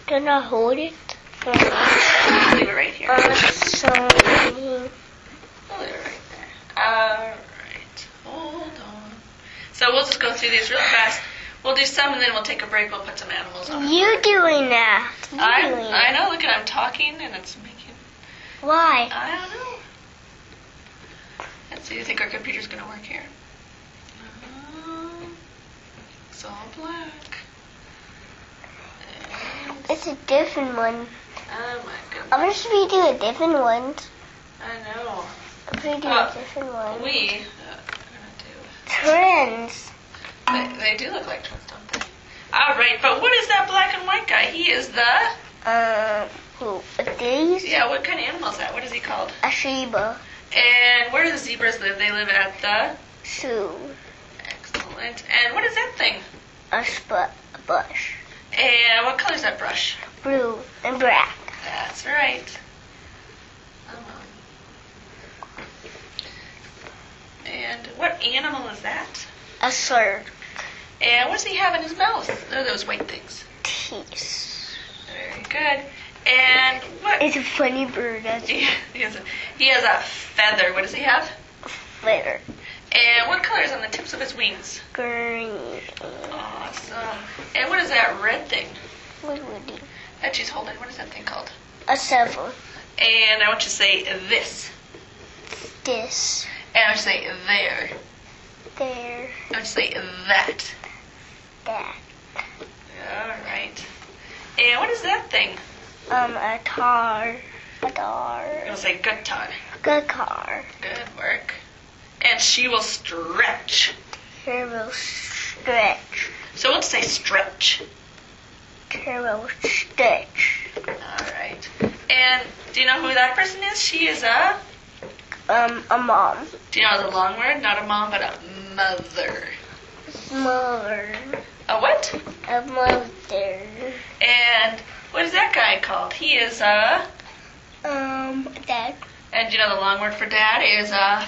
Can I hold it? Leave it right here. Sorry. I'll leave it right there. Alright. Hold on. So we'll just go through these real fast. We'll do some and then we'll take a break. We'll put some animals on. You doing that? I know. Look at I'm talking and it's making. Why? I don't know. Let's see. Do you think our computer's going to work here? It's all black. It's a different one. Oh my goodness. I wish we do a different one. I know. If we do a different one. We are going to do. Twins. They do look like twins, don't they? All right, but what is that black and white guy? He is the... Who? These? Yeah, what kind of animal is that? What is he called? A Sheba. And where do the zebras live? They live at the... Zoo. Excellent. And what is that thing? A bush. And what color is that brush? Blue and black. That's right. And what animal is that? A shark. And what does he have in his mouth? What are those white things? Teeth. Very good. And what? It's a funny bird. He has a feather. What does he have? A feather. And what color is on the tips of his wings? Green. Awesome. And what is that red thing Woody. that she's holding? What is that thing called? A shovel. And I want you to say this. This. And I want you to say there. There. I want you to say that. That. All right. And what is that thing? A car. A car. I'm going to say guitar. Good car. Good work. And she will stretch. She will stretch. So we'll say stretch. She will stretch. All right. And do you know who that person is? She is a mom. Do you know the long word? Not a mom, but a mother. Mother. A what? A mother. And what is that guy called? He is a... Dad. And do you know the long word for dad is a...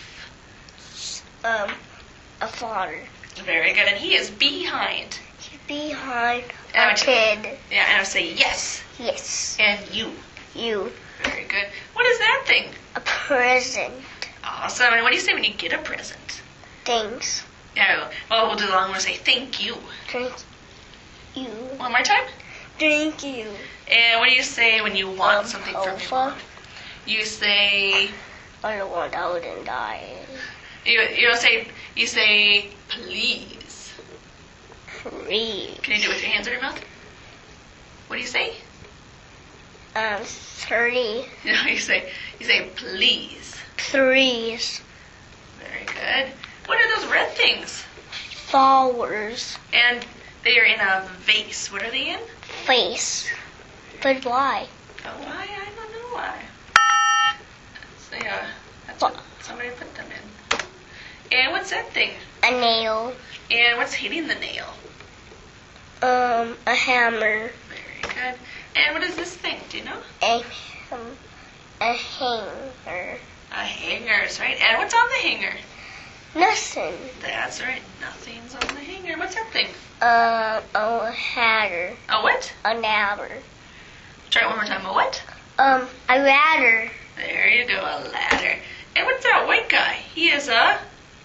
A father. Very good. And he is behind. He's behind And a kid. Yeah, and I would say yes. Yes. And you. You. Very good. What is that thing? A present. Awesome. And what do you say when you get a present? Thanks. Yeah, well, we'll do the long one. Say thank you. Thank you. One more time. Thank you. And what do you say when you want something from your mom? You say... I don't want out and die. You say please. Please. Can you do it with your hands in your mouth? What do you say? 30. No, you say please. Please. Very good. What are those red things? Flowers. And they are in a vase. What are they in? Face. But why? Oh, why? I don't know why. That's what somebody put them in. And what's that thing? A nail. And what's hitting the nail? A hammer. Very good. And what is this thing? Do you know? A hanger. A hanger's right. And what's on the hanger? Nothing. That's right. Nothing's on the hanger. What's that thing? A hatter. A what? A ladder. Try it one more time. A what? A ladder. There you go. A ladder. And what's that white guy? He is a...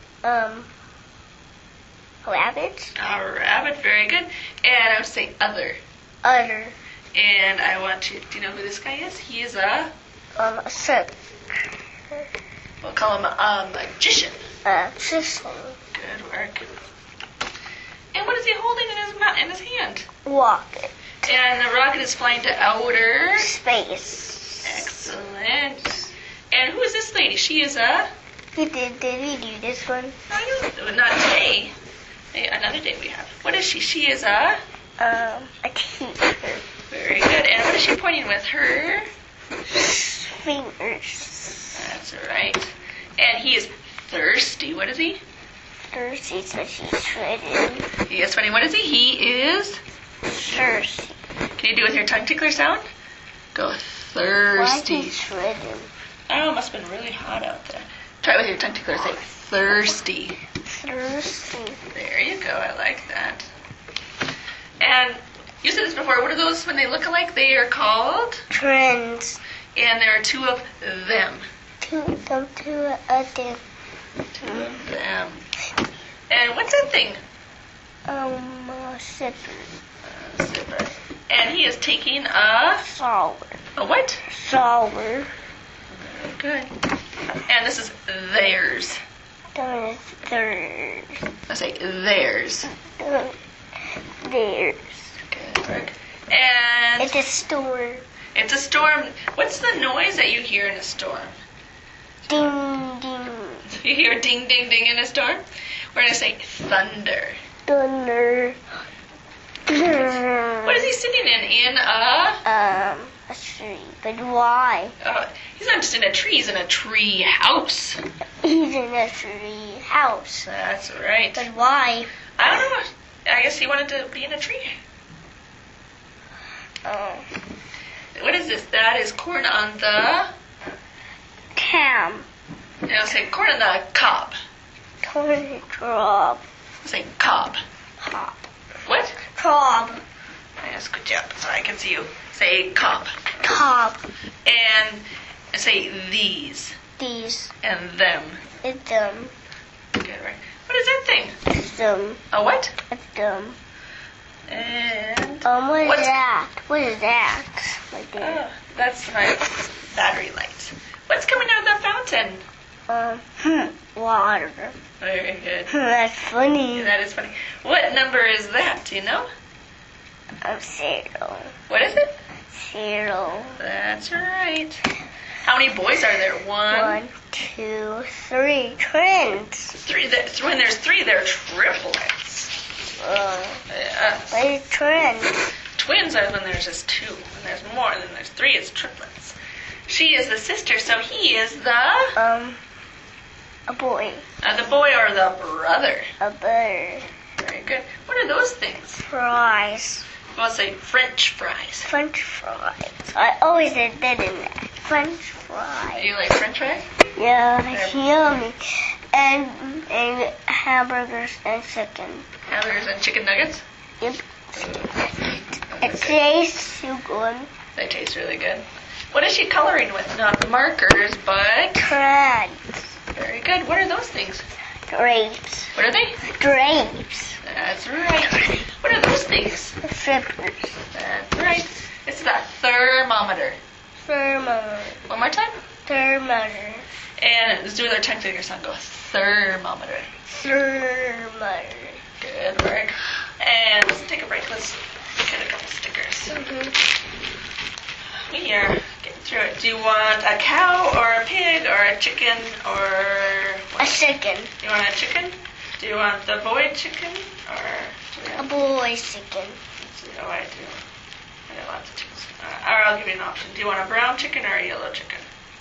Rabbit. A rabbit. Very good. And I would say other. Other. And I want you... Do you know who this guy is? He is a... Silk. We'll call him a magician. System. Good work. And what is he holding in his hand? Rocket. And the rocket is flying to outer... Space. Excellent. And who is this lady? She is a... Did we do this one? Not today. Another day we have. What is she? She is a... A teacher. Very good. And what is she pointing with? Her... Fingers. That's right. And he is thirsty. What is he? Thirsty, so she's shredding. Yes, funny. What is he? He is... Thirsty. Can you do it with your tongue tickler sound? Go Why thirsty. is he shredding? I don't know. It must have been really hot out there. Try it with your tongue tickler. Say thirsty. Thirsty. There you go. I like that. And You said this before. What are those when they look alike? They are called? Twins. And there are two of them. Two of them. Two of them. And what's that thing? Zipper. Zipper. And he is taking a... Sour. A what? Sour. Good. And this is theirs. Then it's theirs. I say theirs. Theirs. Good work. And It's a storm. it's a storm. What's the noise that you hear in a storm? Ding, ding. You hear ding, ding, ding in a storm? We're going to say thunder. Thunder. What is he sitting in? In a... A tree. But why? He's not just in a tree, he's in a tree house. He's in a tree house. That's right. But why? I don't know. I guess he wanted to be in a tree. Oh. What is this? That is corn on the... Cam. I'll say corn on the cob. Corn drop. I'll say cob. Top. What? Cob. Yes, good job. So I can see you. Say cob. Top. And say these. These. And them. It's them. Good, right. What is that thing? It's them. A what? It's them. And... What is What's- that? What is that? Right there. That's my battery light. What's coming out of the fountain? Water. Very good. That's funny. That is funny. What number is that? Do you know? 0. What is it? 0. That's right. How many boys are there? 1, 2, 3. Twins. Three. When there's three, they're triplets. Yes. They're twins. Twins are when there's just two. When there's more than there's three, it's triplets. She is the sister, so he is the... A boy. The boy or the brother. A bird. Very good. What are those things? Fries. We'll say French fries. French fries. I always did that in that. French Do fries. you like French fries? Yeah, yummy. And hamburgers and chicken. Hamburgers and chicken nuggets? Yep. It tastes so good. They taste really good. What is she coloring with? Not markers, but... Crabs. Very good. What are those things? Grapes. What are they? Grapes. That's right. What are those things? Flippers. That's right. It's the thermometer. Thermometer. One more time. Thermometer. And let's do another tongue thing. Your son go thermometer. Thermometer. Good work. And let's take a break. Let's get a couple stickers. We are getting through it. Do you want a cow or a pig or a chicken or... A chicken. You want a chicken? Do you want the boy chicken or... A boy chicken. Let's see how I do. I got lots of chickens. Or I'll give you an option. Do you want a brown chicken or a yellow chicken?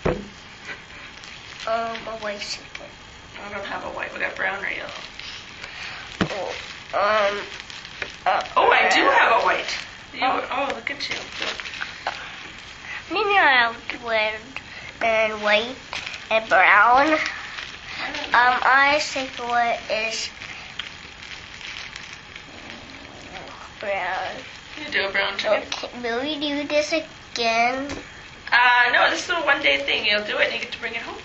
A white chicken. I don't have a white. We got brown or yellow. Oh, I do have a white. Oh, look at you. Maybe I have red and white and brown. I think what is brown. You do a brown chicken? Okay, will we do this again? No, this is a one-day thing. You'll do it and you get to bring it home.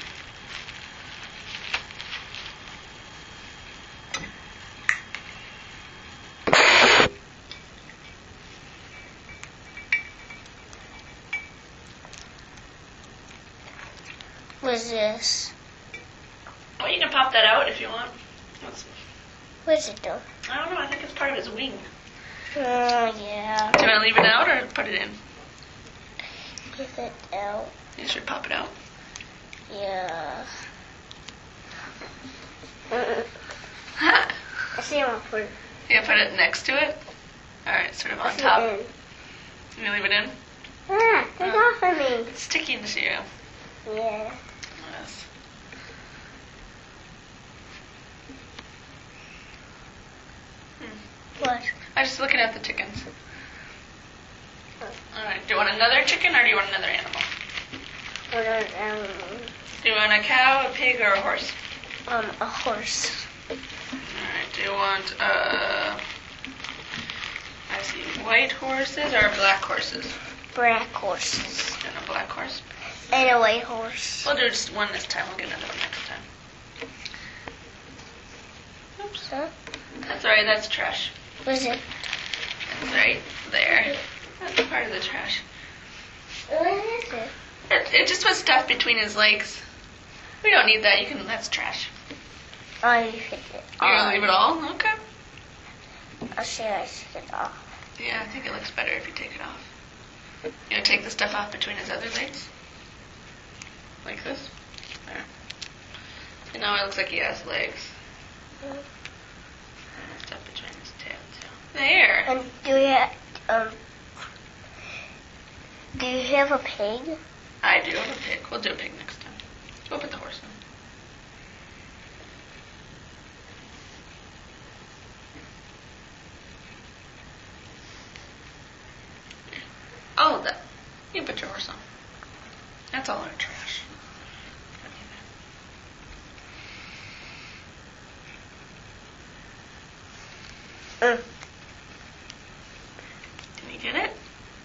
What's this? Well, you can pop that out if you want. What's it do? I don't know. I think it's part of his wing. Yeah. Do you want to leave it out or put it in? Get it out. You should pop it out. Yeah. Ha! I see I'm gonna put it. You put it next to it? Alright, sort of on Put top. it in. You leave it in? Get off of me. It's sticking to you. Yeah. Yes. What? I was just looking at the chickens. Alright, do you want another chicken or do you want another animal? What are Do you want a cow, a pig, or a horse? a horse. Alright, do you want I see, white horses or black horses? Black horses. And a black horse. And a white horse. We'll do just one this time. We'll get another one next time. Oops. Huh? That's all right. That's trash. What is it? It's right there. That's part of the trash. What is it? It just was stuff between his legs. We don't need that. You can. That's trash. Oh, you take it You're gonna leave it all? Okay. I'll see if I take it off. Yeah, I think it looks better if you take it off. You know, take the stuff off between his other legs. Like this. There. And now it looks like he has legs. And stuff between his tail too. There. And do you have a pig? I do have a pig. We'll do a pig next time. We'll put the horse in. All of that. You put your horse on. That's all our trash. Did you get it?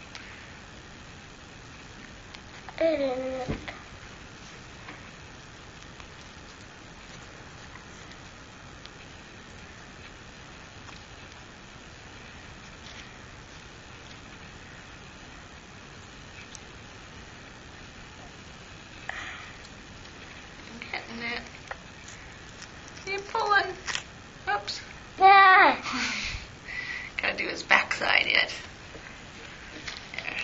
I didn't. Getting it. You're pulling. Oops. Yeah. Gotta do his backside yet. There.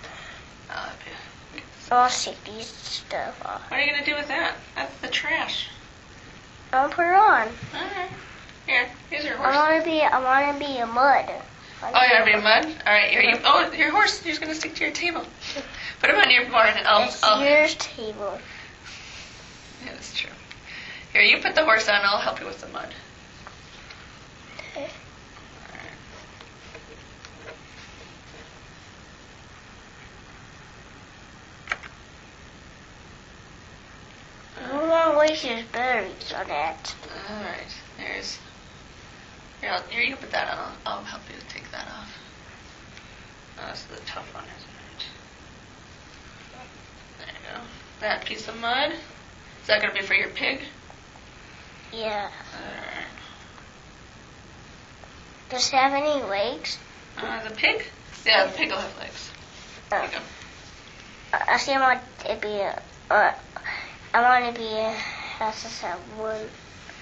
I'll take these stuff off. What are you gonna do with that? That's the trash. I'll put it on. Alright. Here, here's your horse. I wanna be a mud. Oh, you want to be in mud? Alright, here you. Oh, your horse. You're just gonna stick to your table. Put him on your barn and It's your table. Yeah, that's true. Here, you put the horse on. I'll help you with the mud. Okay. I don't want to waste his berries on that. Alright, there's. Here, you put that on. I'll help you take that off. Oh, that's the tough one, isn't it? There you go. That piece of mud. Is that going to be for your pig? Yeah. Alright. Does it have any legs? The pig? Yeah, the pig will have legs. There you go. I see. I want to be has to have one.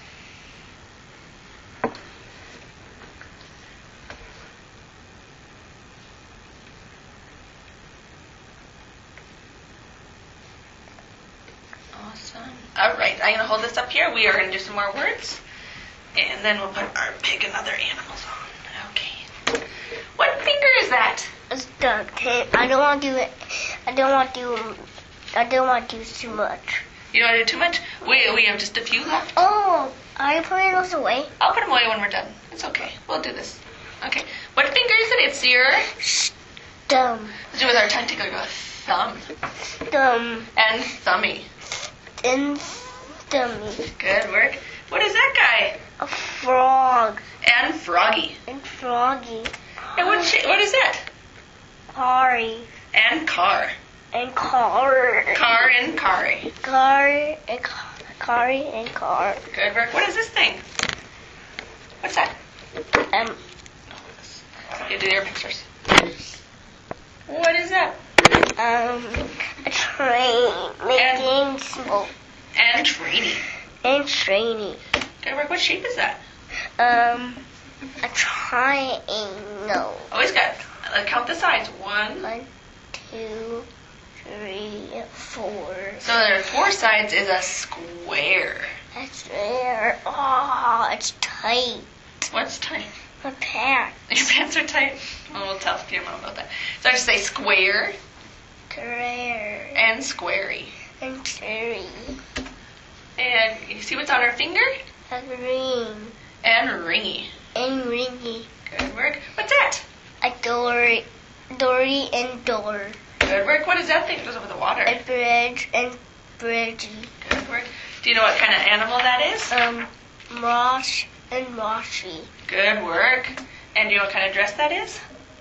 Awesome. Alright, I'm going to hold this up here. We are going to do some more words. And then we'll put our pig and other animals on. Okay. What finger is that? It's done. Okay. I don't want to do it. I don't want to do too much. You don't want to do too much? We have just a few left. Oh, are you putting those away? I'll put them away when we're done. It's okay. We'll do this. Okay. What finger is it? It's your... Thumb. Let's do it with our tongue. Take a thumb. Thumb. And thummy. And thummy. Good work. What is that guy? A frog. And froggy. And froggy. And what is that? Kari. And car. And car. Car and carry. Car and Kari and car. Good work. What is this thing? What's that? You do your pictures. What is that? A train making smoke. And trainy. And trainy. Good work. What shape is that? A triangle. Always got. Count the sides. 1, 1, 2, 3, 4. So there are 4 sides is a square. That's there. Oh, it's tight. What's tight? My pants. Your pants are tight? Well, we'll tell your mom about that. So I just say square. Square. And squarey. And cherry. And you see what's on her finger? A ring. And ringy. And ringy. Good work. What's that? A dory. Dory and door. Good work. What is that thing that goes over the water? A bridge and bridgy. Good work. Do you know what kind of animal that is? Mosh and moshy. Good work. And do you know what kind of dress that is?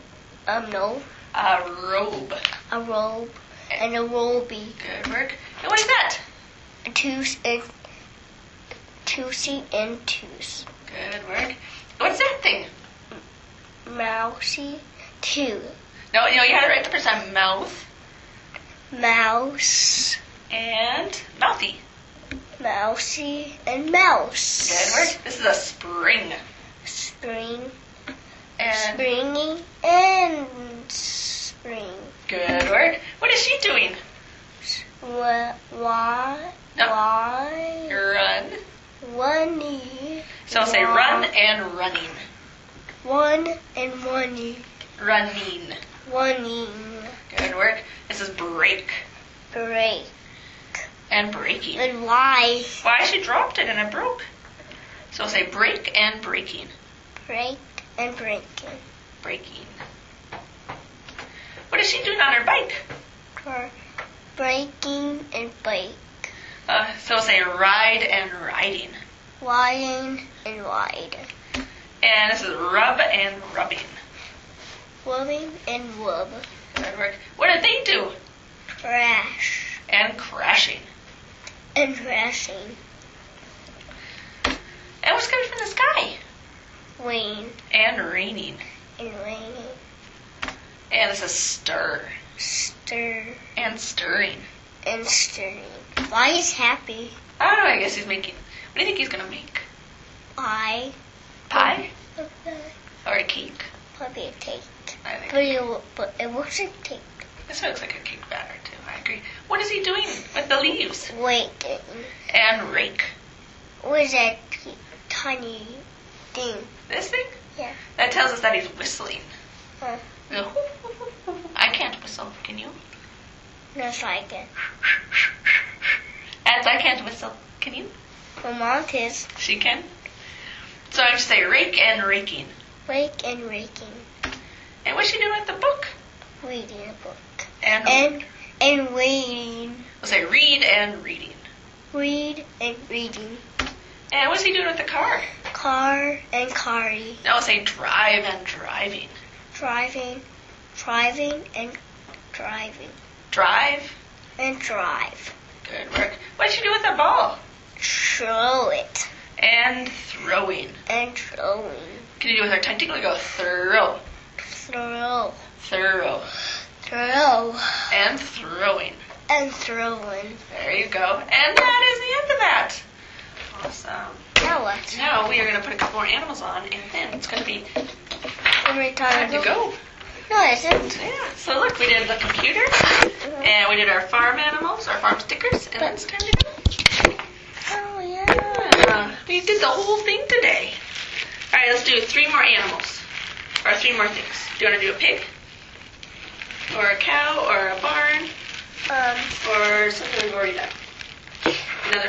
No. A robe. A robe. And a roby. Good work. And what is that? Twos and twosy and twos. Good work. What's that thing? Mousy. Two. No, you had it right the first time. Mouth. Mouse. And mouthy. Mousy and mouse. Good work. This is a spring. Spring. And Springy and spring. good work. What is she doing? Why? No. Why? Run. One. So I'll say run and running. One and one. Running. One. Good work. This is break. Break. And breaking. And why? Why? She dropped it and it broke. So I'll say break and breaking. Break and breaking. Breaking. What is she doing on her bike? For breaking and bike. So I'll say ride and riding. Widen and wide. And this is rub and rubbing. Wubbing and wub. Good work. What did they do? Crash And crashing. and crashing. And what's coming from the sky? Rain And raining. and raining. And this is stir. Stir And stirring. and stirring. Why is happy? I don't know, I guess he's making... What do you think he's going to make? I Pie? Or a cake? probably a cake. I think. But it wasn't cake. This looks like a cake batter, too. I agree. What is he doing with the leaves? Waiting. And rake. What is that tiny thing? This thing? Yeah. That tells us that he's whistling. Huh. No. I can't whistle. Can you? Just like it. As I can't whistle. Can you? My mom is. She can. So I just say rake and raking. Rake and raking. And what's she doing with the book? Reading a book. And And waiting. we'll say read and reading. Read and reading. And what's he doing with the car? Car and carry. Now we'll say drive and driving. Driving and driving. Drive. And drive. Good work. What'd she do with the ball? Throw it. And throwing. And throwing. Can you do with our tongue tickle? We go thorough. Throw. Thorough. Throw. And throwing. And throwing. There you go. And that is the end of that. Awesome. Now what? Now we are going to put a couple more animals on, and then it's going to be How many time times? to go. No, it isn't. Yeah. So look, we did the computer, and we did our farm animals, our farm stickers, and then it's time to go. Oh, yeah. We did the whole thing today. All right, let's do 3 more animals, or 3 more things. Do you want to do a pig, or a cow, or a barn, or something we've already done?